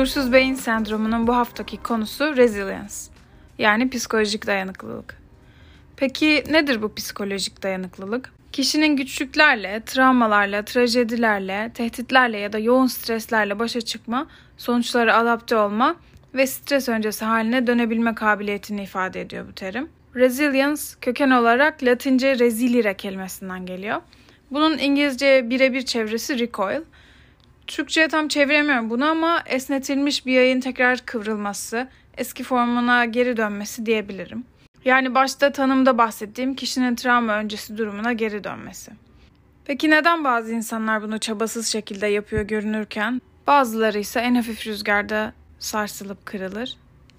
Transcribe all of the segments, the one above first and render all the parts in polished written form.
Huzursuz beyin sendromunun bu haftaki konusu resilience, yani psikolojik dayanıklılık. Peki nedir bu psikolojik dayanıklılık? Kişinin güçlüklerle, travmalarla, trajedilerle, tehditlerle ya da yoğun streslerle başa çıkma, sonuçlara adapte olma ve stres öncesi haline dönebilme kabiliyetini ifade ediyor bu terim. Resilience köken olarak Latince resilire kelimesinden geliyor. Bunun İngilizce birebir çevirisi recoil. Türkçe'ye tam çeviremiyorum bunu ama esnetilmiş bir yayın tekrar kıvrılması, eski formuna geri dönmesi diyebilirim. Yani başta tanımda bahsettiğim kişinin travma öncesi durumuna geri dönmesi. Peki neden bazı insanlar bunu çabasız şekilde yapıyor görünürken, bazıları ise en hafif rüzgarda sarsılıp kırılır?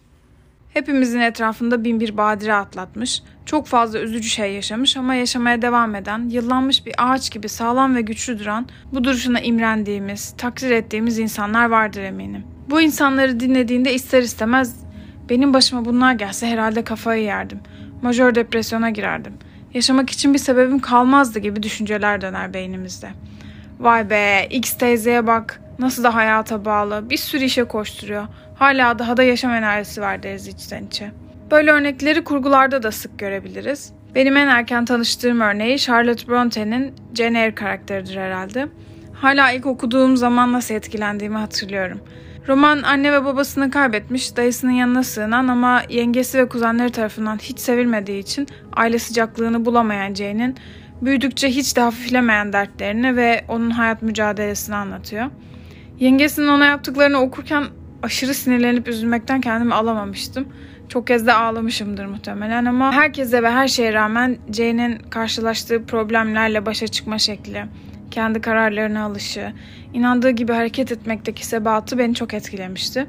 Hepimizin etrafında bin bir badire atlatmış, çok fazla üzücü şey yaşamış ama yaşamaya devam eden, yıllanmış bir ağaç gibi sağlam ve güçlü duran, bu duruşuna imrendiğimiz, takdir ettiğimiz insanlar vardır eminim. Bu insanları dinlediğinde ister istemez, benim başıma bunlar gelse herhalde kafayı yerdim, majör depresyona girerdim, yaşamak için bir sebebim kalmazdı gibi düşünceler döner beynimizde. Vay be, X teyzeye bak, nasıl da hayata bağlı, bir sürü işe koşturuyor. Hala daha da yaşam enerjisi var deriz içten içe. Böyle örnekleri kurgularda da sık görebiliriz. Benim en erken tanıştığım örneği Charlotte Bronte'nin Jane Eyre karakteridir herhalde. Hala ilk okuduğum zaman nasıl etkilendiğimi hatırlıyorum. Roman anne ve babasını kaybetmiş, dayısının yanına sığınan ama yengesi ve kuzenleri tarafından hiç sevilmediği için aile sıcaklığını bulamayan Jane'in büyüdükçe hiç de hafiflemeyen dertlerini ve onun hayat mücadelesini anlatıyor. Yengesinin ona yaptıklarını okurken aşırı sinirlenip üzülmekten kendimi alamamıştım. Çok kez de ağlamışımdır muhtemelen ama herkese ve her şeye rağmen Jane'in karşılaştığı problemlerle başa çıkma şekli, kendi kararlarına alışı, inandığı gibi hareket etmekteki sebatı beni çok etkilemişti.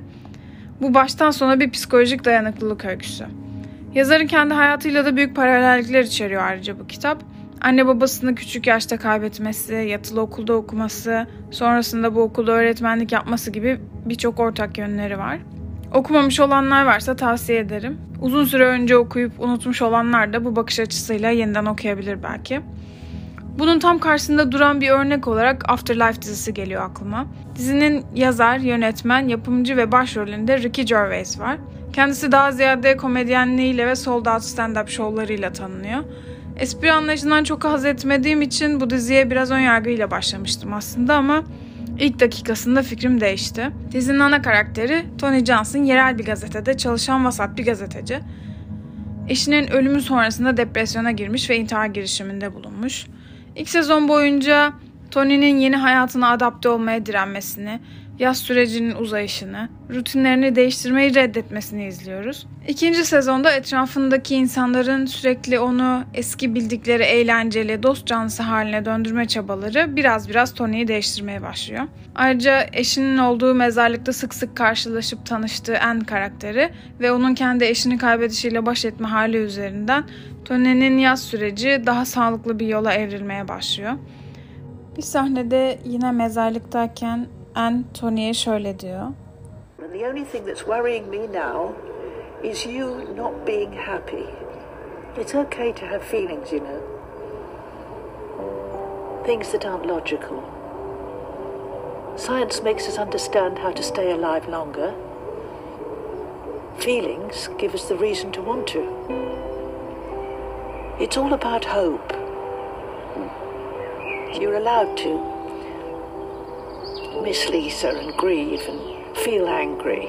Bu baştan sona bir psikolojik dayanıklılık öyküsü. Yazarın kendi hayatıyla da büyük paralellikler içeriyor ayrıca bu kitap. Anne babasını küçük yaşta kaybetmesi, yatılı okulda okuması, sonrasında bu okulda öğretmenlik yapması gibi birçok ortak yönleri var. Okumamış olanlar varsa tavsiye ederim. Uzun süre önce okuyup unutmuş olanlar da bu bakış açısıyla yeniden okuyabilir belki. Bunun tam karşısında duran bir örnek olarak Afterlife dizisi geliyor aklıma. Dizinin yazar, yönetmen, yapımcı ve başrolünde Ricky Gervais var. Kendisi daha ziyade komedyenliğiyle ve sold out stand-up şovlarıyla tanınıyor. Espri anlayışından çok haz etmediğim için bu diziye biraz önyargıyla başlamıştım aslında ama ilk dakikasında fikrim değişti. Dizinin ana karakteri Tony Johnson yerel bir gazetede çalışan vasat bir gazeteci. Eşinin ölümü sonrasında depresyona girmiş ve intihar girişiminde bulunmuş. İlk sezon boyunca Tony'nin yeni hayatına adapte olmaya direnmesini, yaz sürecinin uzayışını, rutinlerini değiştirmeyi reddetmesini izliyoruz. İkinci sezonda etrafındaki insanların sürekli onu eski bildikleri eğlenceli, dost canlısı haline döndürme çabaları biraz Tony'yi değiştirmeye başlıyor. Ayrıca eşinin olduğu mezarlıkta sık sık karşılaşıp tanıştığı Anne karakteri ve onun kendi eşini kaybedişiyle baş etme hali üzerinden Tony'nin yaz süreci daha sağlıklı bir yola evrilmeye başlıyor. Bir sahnede yine mezarlıktayken Anne Tony'ye şöyle diyor. The only thing that's worrying me now is you not being happy. It's okay to have feelings, you know. Things that aren't logical. Science makes us understand how to stay alive longer. Feelings give us the reason to want to. It's all about hope. You're allowed to miss Lisa and grieve and feel angry.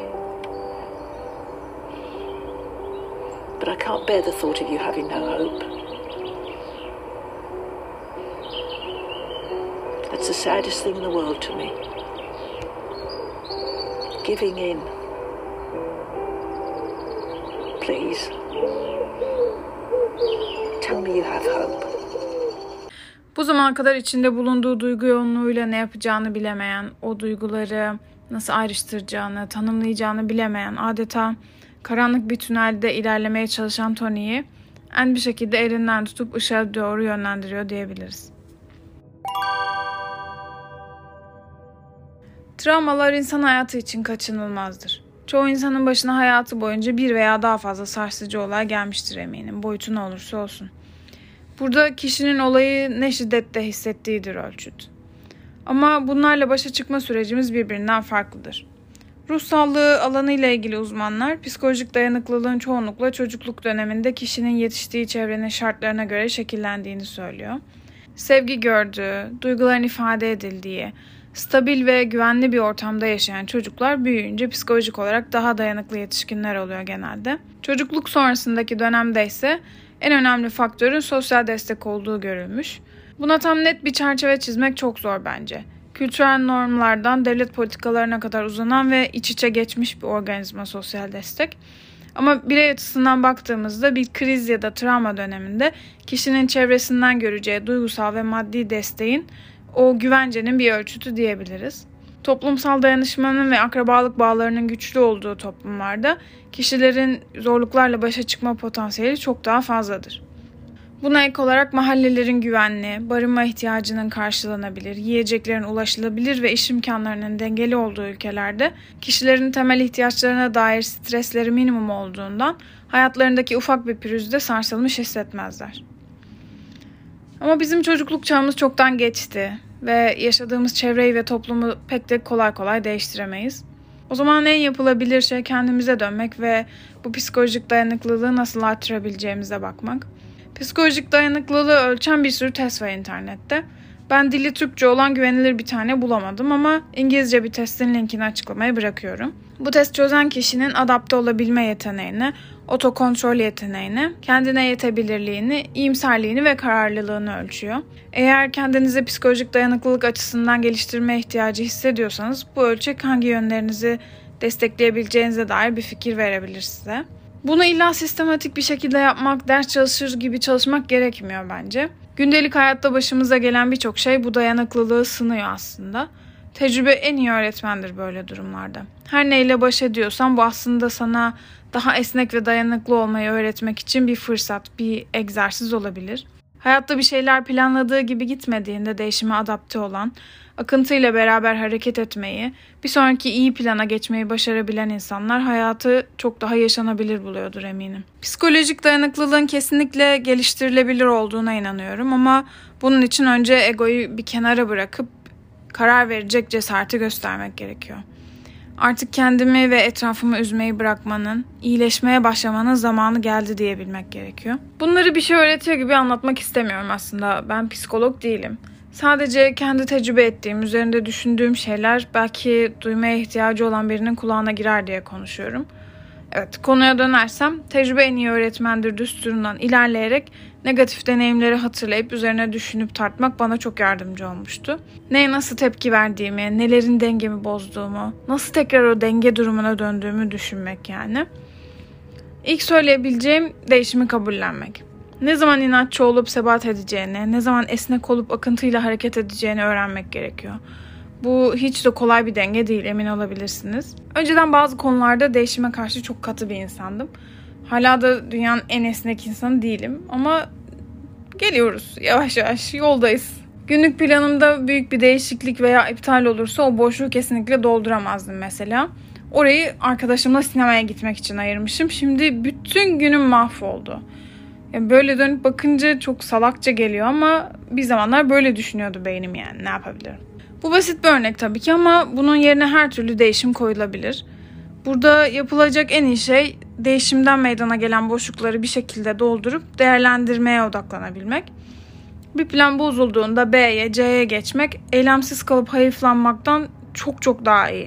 But I can't bear the thought of you having no hope. That's the saddest thing in the world to me. Giving in. Please. Tell me you have hope. Bu zamana kadar içinde bulunduğu duygu yoğunluğuyla ne yapacağını bilemeyen, o duyguları nasıl ayrıştıracağını, tanımlayacağını bilemeyen, adeta karanlık bir tünelde ilerlemeye çalışan Tony'yi en bir şekilde elinden tutup ışığa doğru yönlendiriyor diyebiliriz. Travmalar insan hayatı için kaçınılmazdır. Çoğu insanın başına hayatı boyunca bir veya daha fazla sarsıcı olay gelmiştir eminim, boyutu ne olursa olsun. Burada kişinin olayı ne şiddette hissettiğidir ölçüt. Ama bunlarla başa çıkma sürecimiz birbirinden farklıdır. Ruh sağlığı alanı ile ilgili uzmanlar, psikolojik dayanıklılığın çoğunlukla çocukluk döneminde kişinin yetiştiği çevrenin şartlarına göre şekillendiğini söylüyor. Sevgi gördüğü, duyguların ifade edildiği, stabil ve güvenli bir ortamda yaşayan çocuklar büyüyünce psikolojik olarak daha dayanıklı yetişkinler oluyor genelde. Çocukluk sonrasındaki dönemde ise en önemli faktörün sosyal destek olduğu görülmüş. Buna tam net bir çerçeve çizmek çok zor bence. Kültürel normlardan devlet politikalarına kadar uzanan ve iç içe geçmiş bir organizma sosyal destek. Ama birey açısından baktığımızda bir kriz ya da travma döneminde kişinin çevresinden göreceği duygusal ve maddi desteğin o güvencenin bir ölçütü diyebiliriz. Toplumsal dayanışmanın ve akrabalık bağlarının güçlü olduğu toplumlarda kişilerin zorluklarla başa çıkma potansiyeli çok daha fazladır. Buna ek olarak mahallelerin güvenli, barınma ihtiyacının karşılanabilir, yiyeceklerin ulaşılabilir ve iş imkanlarının dengeli olduğu ülkelerde kişilerin temel ihtiyaçlarına dair stresleri minimum olduğundan hayatlarındaki ufak bir pürüzde sarsılmış hissetmezler. Ama bizim çocukluk çağımız çoktan geçti ve yaşadığımız çevreyi ve toplumu pek de kolay kolay değiştiremeyiz. O zaman en yapılabilir şey kendimize dönmek ve bu psikolojik dayanıklılığı nasıl artırabileceğimize bakmak. Psikolojik dayanıklılığı ölçen bir sürü test var internette. Ben dili Türkçe olan güvenilir bir tane bulamadım ama İngilizce bir testin linkini açıklamaya bırakıyorum. Bu test çözen kişinin adapte olabilme yeteneğini, otokontrol yeteneğini, kendine yetebilirliğini, iyimserliğini ve kararlılığını ölçüyor. Eğer kendinizi psikolojik dayanıklılık açısından geliştirme ihtiyacı hissediyorsanız bu ölçek hangi yönlerinizi destekleyebileceğinize dair bir fikir verebilir size. Bunu illa sistematik bir şekilde yapmak, ders çalışır gibi çalışmak gerekmiyor bence. Gündelik hayatta başımıza gelen birçok şey bu dayanıklılığı sınıyor aslında. Tecrübe en iyi öğretmendir böyle durumlarda. Her neyle baş ediyorsan bu aslında sana daha esnek ve dayanıklı olmayı öğretmek için bir fırsat, bir egzersiz olabilir. Hayatta bir şeyler planladığı gibi gitmediğinde değişime adapte olan, akıntıyla beraber hareket etmeyi, bir sonraki iyi plana geçmeyi başarabilen insanlar hayatı çok daha yaşanabilir buluyordur eminim. Psikolojik dayanıklılığın kesinlikle geliştirilebilir olduğuna inanıyorum ama bunun için önce egoyu bir kenara bırakıp karar verecek cesareti göstermek gerekiyor. Artık kendimi ve etrafımı üzmeyi bırakmanın, iyileşmeye başlamanın zamanı geldi diyebilmek gerekiyor. Bunları bir şey öğretiyor gibi anlatmak istemiyorum aslında. Ben psikolog değilim. Sadece kendi tecrübe ettiğim, üzerinde düşündüğüm şeyler belki duymaya ihtiyacı olan birinin kulağına girer diye konuşuyorum. Evet, konuya dönersem tecrübe en iyi öğretmendir düsturundan ilerleyerek negatif deneyimleri hatırlayıp üzerine düşünüp tartmak bana çok yardımcı olmuştu. Neye nasıl tepki verdiğimi, nelerin dengemi bozduğumu, nasıl tekrar o denge durumuna döndüğümü düşünmek yani. İlk söyleyebileceğim değişimi kabullenmek. Ne zaman inatçı olup sebat edeceğini, ne zaman esnek olup akıntıyla hareket edeceğini öğrenmek gerekiyor. Bu hiç de kolay bir denge değil, emin olabilirsiniz. Önceden bazı konularda değişime karşı çok katı bir insandım. Hala da dünyanın en esnek insanı değilim ama geliyoruz yavaş yavaş, yoldayız. Günlük planımda büyük bir değişiklik veya iptal olursa o boşluğu kesinlikle dolduramazdım mesela. Orayı arkadaşımla sinemaya gitmek için ayırmışım. Şimdi bütün günüm mahvoldu. Yani böyle dönüp bakınca çok salakça geliyor ama bir zamanlar böyle düşünüyordu beynim yani, ne yapabilirim? Bu basit bir örnek tabii ki ama bunun yerine her türlü değişim koyulabilir. Burada yapılacak en iyi şey değişimden meydana gelen boşlukları bir şekilde doldurup değerlendirmeye odaklanabilmek. Bir plan bozulduğunda B'ye, C'ye geçmek eylemsiz kalıp hayıflanmaktan çok çok daha iyi.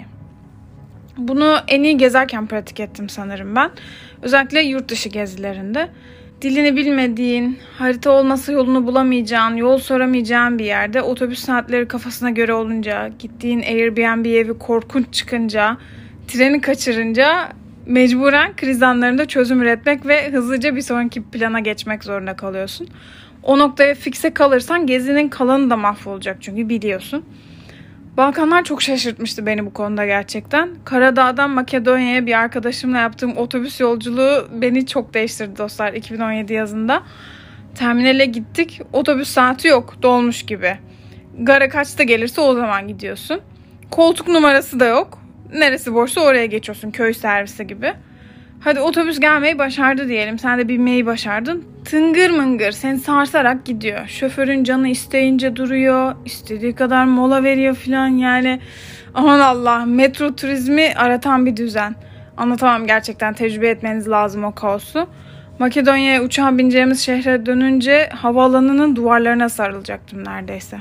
Bunu en iyi gezerken pratik ettim sanırım ben. Özellikle yurt dışı gezilerinde. Dilini bilmediğin, harita olmasa yolunu bulamayacağın, yol soramayacağın bir yerde otobüs saatleri kafasına göre olunca, gittiğin Airbnb evi korkunç çıkınca, treni kaçırınca mecburen kriz anlarında çözüm üretmek ve hızlıca bir sonraki plana geçmek zorunda kalıyorsun. O noktaya fikse kalırsan gezinin kalanı da mahvolacak çünkü biliyorsun. Balkanlar çok şaşırtmıştı beni bu konuda gerçekten. Karadağ'dan Makedonya'ya bir arkadaşımla yaptığım otobüs yolculuğu beni çok değiştirdi dostlar 2017 yazında. Terminale gittik, otobüs saati yok, dolmuş gibi. Gara kaçta gelirse o zaman gidiyorsun. Koltuk numarası da yok. Neresi boşsa oraya geçiyorsun, köy servisi gibi. Hadi otobüs gelmeyi başardı diyelim, sen de binmeyi başardın. Tıngır mıngır seni sarsarak gidiyor. Şoförün canı isteyince duruyor, istediği kadar mola veriyor falan yani. Aman Allah, metro turizmi aratan bir düzen. Anlatamam, gerçekten tecrübe etmeniz lazım o kaosu. Makedonya'ya uçağa bineceğimiz şehre dönünce havaalanının duvarlarına sarılacaktım neredeyse.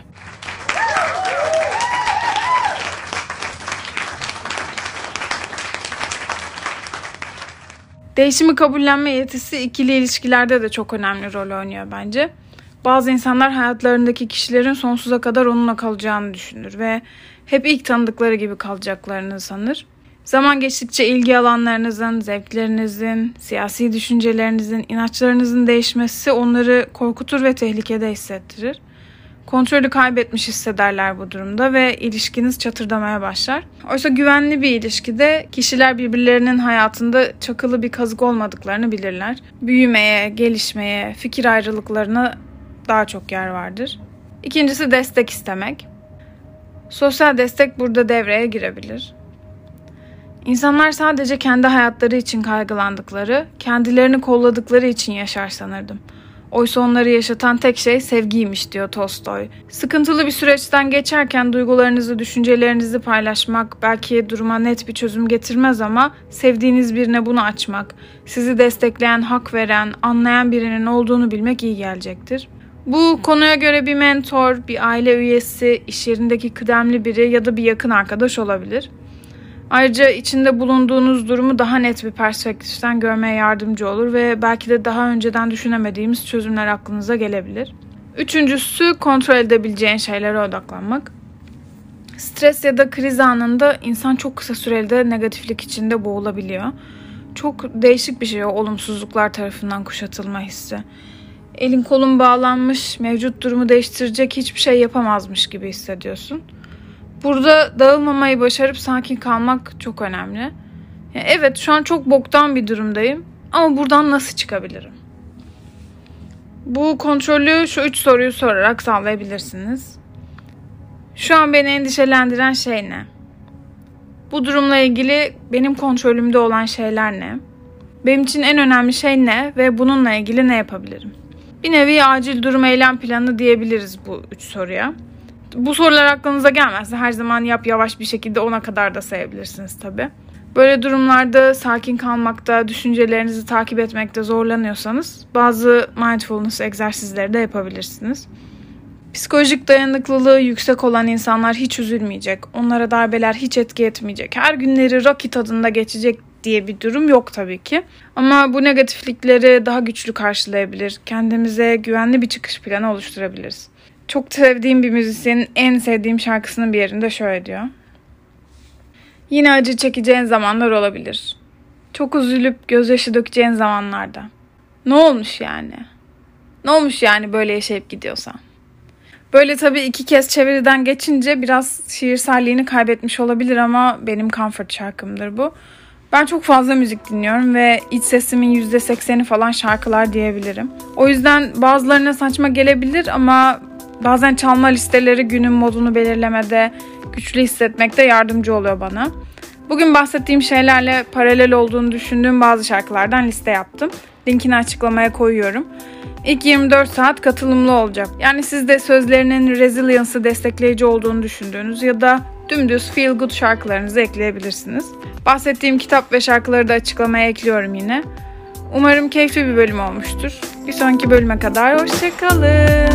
Değişimi kabullenme yetisi ikili ilişkilerde de çok önemli rol oynuyor bence. Bazı insanlar hayatlarındaki kişilerin sonsuza kadar onunla kalacağını düşünür ve hep ilk tanıdıkları gibi kalacaklarını sanır. Zaman geçtikçe ilgi alanlarınızın, zevklerinizin, siyasi düşüncelerinizin, inançlarınızın değişmesi onları korkutur ve tehlikede hissettirir. Kontrolü kaybetmiş hissederler bu durumda ve ilişkiniz çatırdamaya başlar. Oysa güvenli bir ilişkide kişiler birbirlerinin hayatında çakılı bir kazık olmadıklarını bilirler. Büyümeye, gelişmeye, fikir ayrılıklarına daha çok yer vardır. İkincisi destek istemek. Sosyal destek burada devreye girebilir. İnsanlar sadece kendi hayatları için kaygılandıkları, kendilerini kolladıkları için yaşar sanırdım. Oysa onları yaşatan tek şey sevgiymiş diyor Tolstoy. Sıkıntılı bir süreçten geçerken duygularınızı, düşüncelerinizi paylaşmak belki duruma net bir çözüm getirmez ama sevdiğiniz birine bunu açmak, sizi destekleyen, hak veren, anlayan birinin olduğunu bilmek iyi gelecektir. Bu konuya göre bir mentor, bir aile üyesi, iş yerindeki kıdemli biri ya da bir yakın arkadaş olabilir. Ayrıca içinde bulunduğunuz durumu daha net bir perspektiften görmeye yardımcı olur ve belki de daha önceden düşünemediğimiz çözümler aklınıza gelebilir. Üçüncüsü, kontrol edebileceğin şeylere odaklanmak. Stres ya da kriz anında insan çok kısa sürede negatiflik içinde boğulabiliyor. Çok değişik bir şey o olumsuzluklar tarafından kuşatılma hissi. Elin kolun bağlanmış, mevcut durumu değiştirecek hiçbir şey yapamazmış gibi hissediyorsun. Burada dağılmamayı başarıp sakin kalmak çok önemli. Evet, şu an çok boktan bir durumdayım ama buradan nasıl çıkabilirim? Bu kontrolü şu 3 soruyu sorarak sağlayabilirsiniz. Şu an beni endişelendiren şey ne? Bu durumla ilgili benim kontrolümde olan şeyler ne? Benim için en önemli şey ne ve bununla ilgili ne yapabilirim? Bir nevi acil durum eylem planı diyebiliriz bu 3 soruya. Bu sorular aklınıza gelmezse her zaman yavaş bir şekilde 10'a kadar da sayabilirsiniz tabii. Böyle durumlarda sakin kalmakta, düşüncelerinizi takip etmekte zorlanıyorsanız bazı mindfulness egzersizleri de yapabilirsiniz. Psikolojik dayanıklılığı yüksek olan insanlar hiç üzülmeyecek, onlara darbeler hiç etki etmeyecek, her günleri Rocky tadında geçecek diye bir durum yok tabii ki. Ama bu negatiflikleri daha güçlü karşılayabilir, kendimize güvenli bir çıkış planı oluşturabiliriz. Çok sevdiğim bir müzisyenin en sevdiğim şarkısının bir yerinde şöyle diyor. Yine acı çekeceğin zamanlar olabilir. Çok üzülüp gözyaşı dökeceğin zamanlarda. Ne olmuş yani? Ne olmuş yani böyle yaşayıp gidiyorsan? Böyle tabii 2 kez çeviriden geçince biraz şiirselliğini kaybetmiş olabilir ama benim comfort şarkımdır bu. Ben çok fazla müzik dinliyorum ve iç sesimin %80'i falan şarkılar diyebilirim. O yüzden bazılarına saçma gelebilir ama bazen çalma listeleri günün modunu belirlemede, güçlü hissetmekte yardımcı oluyor bana. Bugün bahsettiğim şeylerle paralel olduğunu düşündüğüm bazı şarkılardan liste yaptım. Linkini açıklamaya koyuyorum. İlk 24 saat katılımlı olacak. Yani siz de sözlerinin resilience'ı destekleyici olduğunu düşündüğünüz ya da dümdüz feel good şarkılarınızı ekleyebilirsiniz. Bahsettiğim kitap ve şarkıları da açıklamaya ekliyorum yine. Umarım keyifli bir bölüm olmuştur. Bir sonraki bölüme kadar hoşça kalın.